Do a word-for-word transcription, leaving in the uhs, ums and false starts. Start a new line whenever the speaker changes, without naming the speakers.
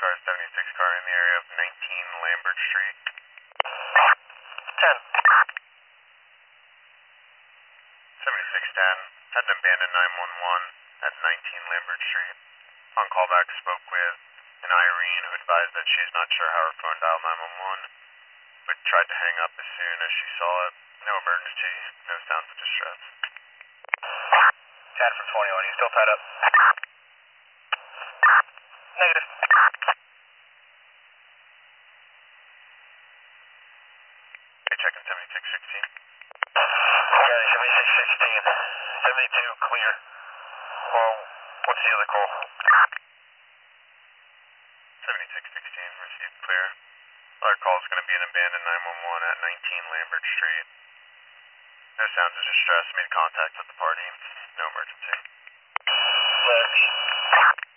car, seventy-six car in the area of nineteen Lambert Street.
ten.
seventy-six ten, had an abandoned nine one one at nineteen Lambert Street. On callback, spoke with an Irene who advised that she is not sure how her phone dialed nine one one, but tried to hang up as soon as she saw it. No emergency, no sounds of distress.
ten from twenty-one, you still tied up? Negative.
Okay, checking seventy-six sixteen.
Yeah, seventy-six sixteen. seventy-two, clear. Well, what's the other call?
seventy-six sixteen, received clear. Other call is going to be an abandoned nine one one at nineteen Lambert Street. No sounds of distress, made contact with the party. No emergency.
Let me.